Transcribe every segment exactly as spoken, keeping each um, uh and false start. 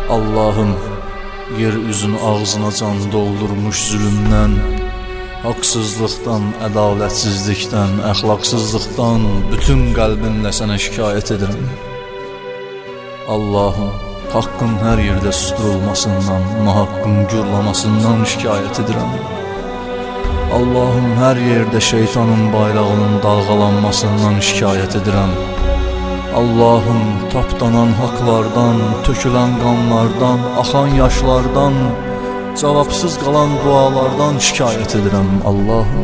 Allah'ım, yer üzün ağzına can doldurmuş zulümdən, haqsızlıqdan, ədalətsizlikdən, əxlaqsızlıqdan bütün qəlbimlə sənə şikayət edirəm. Allah'ım, haqqın hər yerdə susturulmasından, nahaqqın gürlamasından şikayət edirəm. Allah'ım, hər yerdə şeytanın bayrağının dalğalanmasından şikayət edirəm. Allah'ım, tapdanan haqlardan, tökülən qanlardan, axan yaşlardan, cavabsız qalan dualardan şikayət edirəm. Allah'ım,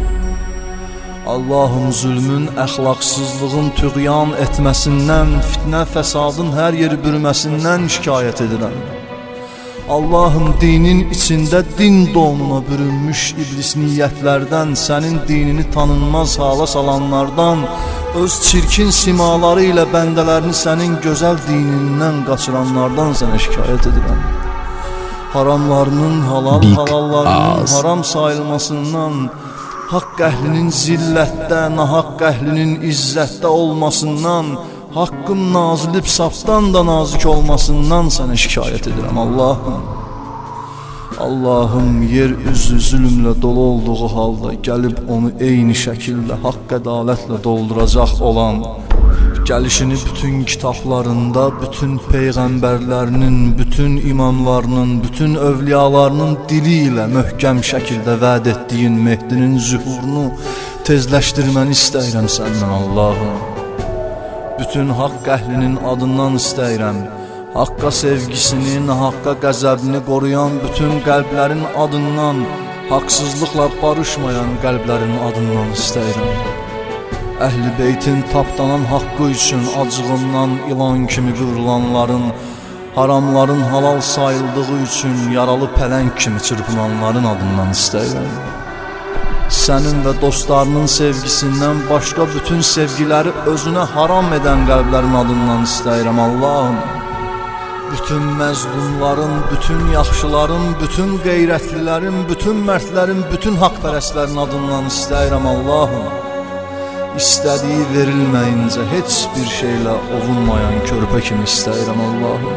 Allah'ım, zülmün, əxlaqsızlığın tüğyan etməsindən, fitnə, fəsadın hər yeri bürməsindən şikayət edirəm. Allah'ım, dinin içində din donuna bürünmüş iblis niyyətlərdən, sənin dinini tanınmaz hala salanlardan, öz çirkin simaları ilə bəndələrini sənin gözəl dinindən qaçıranlardan sənə şikayət edirəm. Haramlarının halal, Big halallarının az. haram sayılmasından, haqq əhlinin zillətdə, nahaqq əhlinin izzətdə olmasından, haqqın nazilib safdan da nazik olmasından sənə şikayət edirəm. Allah'ım, Allah'ım, yer üzü zülmlə dolu olduğu halda gəlib onu eyni şəkildə haqq ədalətlə dolduracaq olan, gəlişini bütün kitablarında, bütün peyğəmbərlərinin, bütün imamlarının, bütün övliyalarının dili ilə möhkəm şəkildə vəd etdiyin Mehdinin zühurunu tezləşdirməni istəyirəm səndən. Allah'ım, bütün haqq əhlinin adından istəyirəm, haqqa sevgisini, haqqa qəzəbini qoruyan bütün qəlblərin adından, haqsızlıqla barışmayan qəlblərin adından istəyirəm. Əhl-i beytin tapdanan haqqı üçün acığından ilan kimi qıvrılanların, haramların halal sayıldığı üçün yaralı pələng kimi çırpınanların adından istəyirəm. Sənin və dostlarının sevgisindən başqa bütün sevgiləri özünə haram edən qəlblərin adından istəyirəm. Allah'ım, bütün məzlumların, bütün yaxşıların, bütün qeyrətlilərin, bütün mərdlərin, bütün haqpərəstlərin adından istəyirəm. Allah'ım, İstədiyi verilməyincə heç bir şeylə ovunmayan körpə kimi istəyirəm. Allah'ım,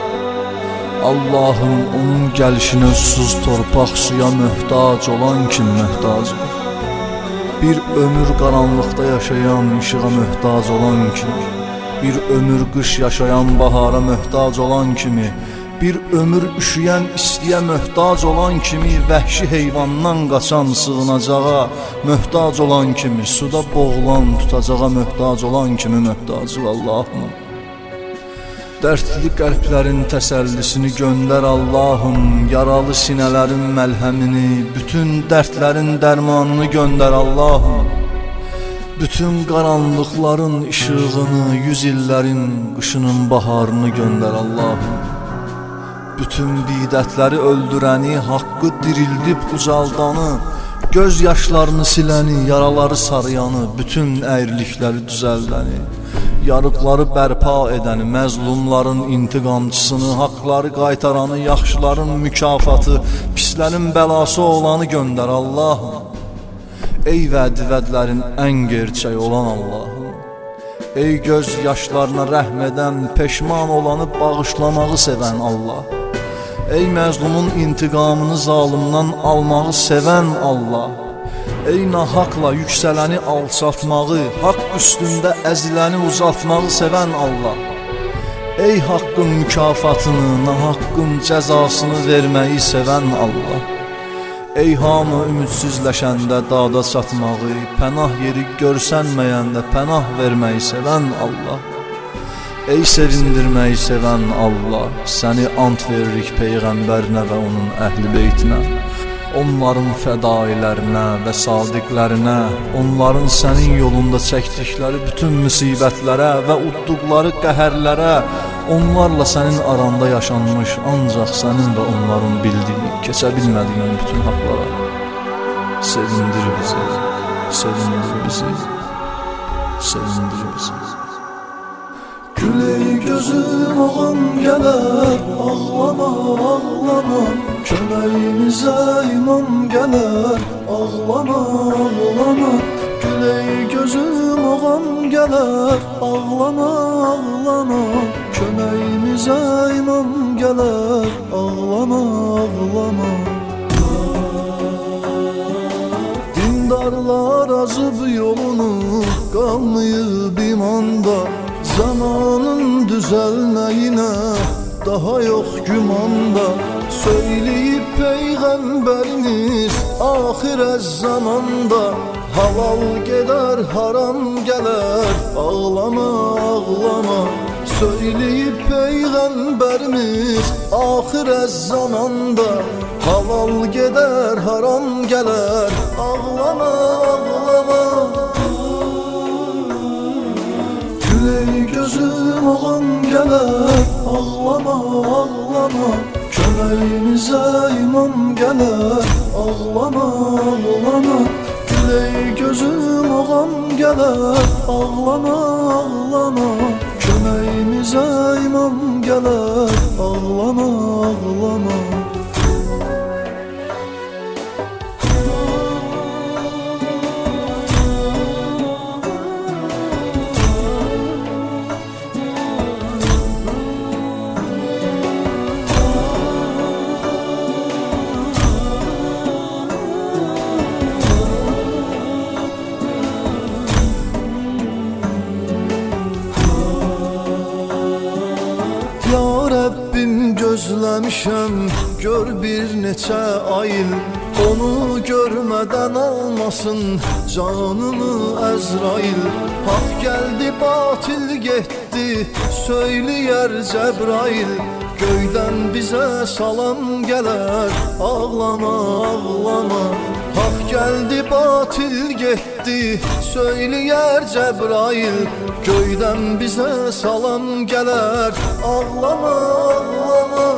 Allah'ım, onun gəlişinə susuz torpaq suya möhtac olan kimi möhtacım. Bir ömür qaranlıqda yaşayan işığa möhtac olan kimi, bir ömür qış yaşayan bahara möhtac olan kimi, bir ömür üşüyən istiyə möhtac olan kimi, vəhşi heyvandan qaçan sığınacağa möhtac olan kimi, suda boğulan tutacağa möhtac olan kimi möhtacıq. Allah'ım, dərdli qəlblərin təsəllisini göndər. Allah'ım, yaralı sinələrin məlhəmini, bütün dərdlərin dərmanını göndər. Allah'ım, bütün qaranlıqların işığını, yüz illərin qışının baharını göndər. Allah'ım, bütün bidətləri öldürəni, haqqı dirildib ucaldanı, göz yaşlarını siləni, yaraları sarıyanı, bütün əyrilikləri düzəldəni, yarıqları bərpa edəni, məzlumların intiqamçısını, haqları qaytaranı, yaxşıların mükafatı, pislərin bəlası olanı göndər. Allah'ım, ey vəd-vədlərin ən gerçək olan Allah'ım, ey göz yaşlarına rəhm edən, peşman olanı bağışlamağı sevən Allah, ey məzlumun intiqamını zalımdan almağı sevən Allah, ey nahaqla yüksələni alçatmağı, haqq üstündə əziləni uzatmağı sevən Allah, ey haqqın mükafatını, nahaqqın cəzasını verməyi sevən Allah, ey hamı ümidsizləşəndə dada çatmağı, pənah yeri görsənməyəndə pənah verməyi sevən Allah, ey sevindirməyi sevən Allah, səni ant veririk Peyğəmbərinə və onun əhl-i beytinə, onların fədailərinə və sadiqlərinə, onların sənin yolunda çəkdikləri bütün müsibətlərə və udduqları qəhərlərə, onlarla sənin aranda yaşanmış ancaq sənin və onların bildiyi, keçə bilmədiyin bütün haqlara. Sevindir bizi, sevindir bizi, sevindir bizi. Güley gözüm ağam gələr, ağlama, ağlama, köməyimizə imam gələr, ağlama, ağlama. Güley gözüm ağam gələr, ağlama, ağlama, köməyimizə köməyimizə imam gələr. Ağlama, ağlama. Dindarlar azıb yolunu, qalmayıb imanda. Zamanın düzəlməyinə daha yox gümanda. Söyleyip Peygamberimiz ahirez zamanda, halal gider haram gelir. Ağlama, ağlama. Söyleyip Peygamberimiz ahirez zamanda, halal gider haram gelir. Ağlama, ağlama. Güley gözüm ağam gelir. Ağlama, ağlama. Köməyimizə imam gələr. Ağlama, ağlama. Güley gözüm ağam gələr. Ağlama, ağlama. Köməyimizə imam gələr. Ağlama, ağlama. Gözləmişəm gör bir neçə ayıl, onu görmədən almasın canımı Əzrail. Haq gəldi batil getdi söyləyər Cəbrail, göydən bizə salam gələr. Ağlama, ağlama. Haq gəldi batil getdi söyləyər Cəbrail, göydən bizə salam gələr. Ağlama, ağlama.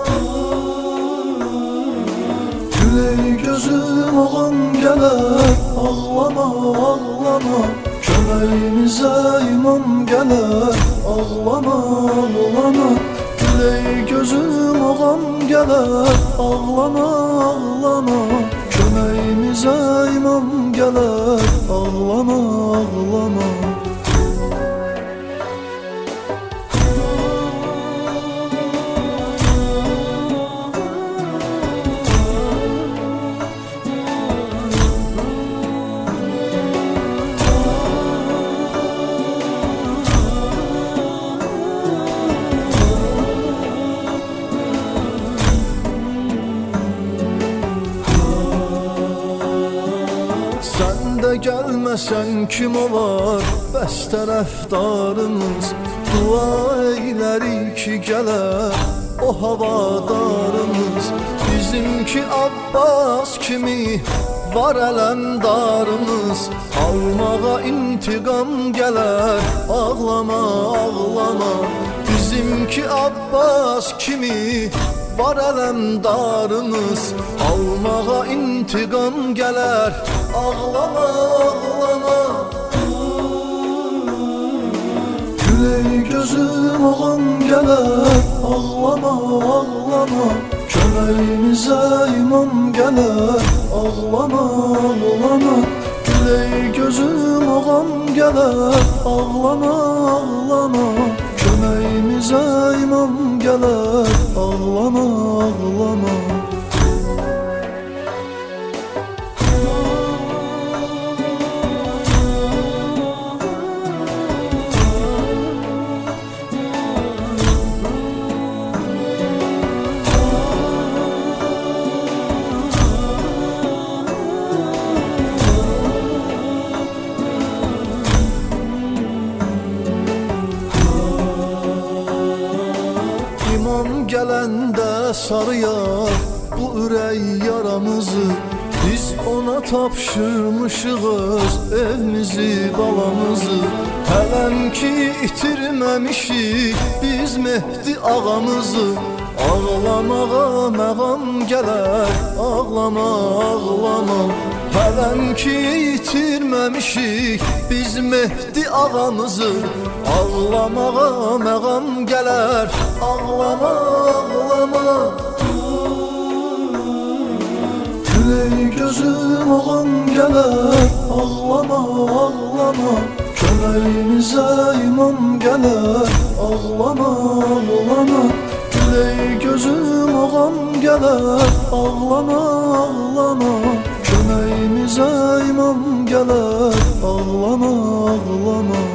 Güley gözüm ağam gələr. Ağlama, ağlama. Köməyimizə imam gələr. Ağlama, ağlama. Güley gözüm ağam gələr. Ağlama, ağlama. Köməyimizə imam gələr. Ağlama, ağlama. Səndə gəlməsən kim olar bəs tərəfdarımız? Dua eylərik ki gələr o havadarımız. Bizimki Abbas kimi var ələmdarımız, almağa intiqam gələr. Ağlama, ağlama. Bizimki Abbas kimi var ələmdarımız, almağa intiqam gələr. Ağlama, ağlama. Güley gözüm ağam gələr. Ağlama, ağlama. Köməyimizə imam gələr. Ağlama, ağlama. Güley gözüm ağam gələr. Ağlama, ağlama. Köməyimizə imam gələr. Ağlama, ağlama. Gələndə sarıyar bu ürək yaramızı, biz ona tapşırmışığız evimizi, balamızı. Hələm ki itirməmişik biz Mehdi ağamızı. Ağlamağa məğam gələr. Ağlama, ağlama. Hələm ki itirməmişik biz Mehdi ağamızı. Ağlamağa məğam gələr. Ağlama, ağlama. Güley gözüm ağam gələr. Ağlama, ağlama. Köməyimizə imam gələr. Ağlama, ağlama. ağlama, ağlama. Köməyimizə imam gələr, ağlama, ağlama.